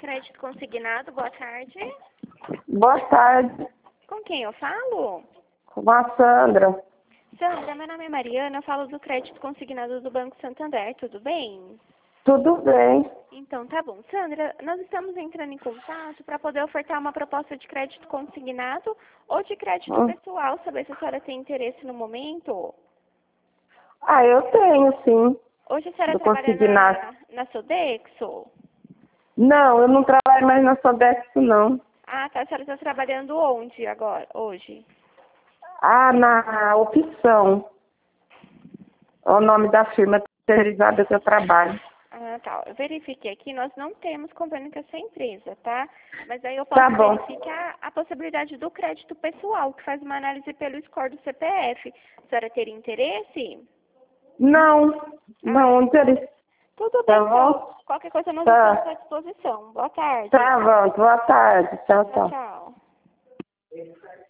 Crédito Consignado, boa tarde. Boa tarde, Com quem eu falo? com a Sandra. Sandra, meu nome é Mariana, eu falo do Crédito Consignado do Banco Santander, tudo bem? Tudo bem? Então, tá bom. Sandra, nós estamos entrando em contato para poder ofertar uma proposta de crédito consignado ou de crédito pessoal, saber se a senhora tem interesse no momento. Ah, eu tenho sim, Hoje a senhora do trabalha consignado. na Sodexo? Não, eu não trabalho mais na Sodexo, não. Ah, tá. A senhora está trabalhando onde agora, hoje? Ah, na opção. É o nome da firma terceirizada que eu trabalho. Ah, tá. Eu verifiquei aqui, nós não temos convênio com essa empresa, tá? Mas aí eu Tá posso bom. verificar a possibilidade do crédito pessoal, que faz uma análise pelo score do CPF. A senhora teria interesse? Não, Ah, não, então, interesse. tudo Tá bem, então. bom? Qualquer coisa nós estamos Tá. à disposição. Boa tarde. Tá bom, boa tarde. Tchau, Tchau, tchau. tchau.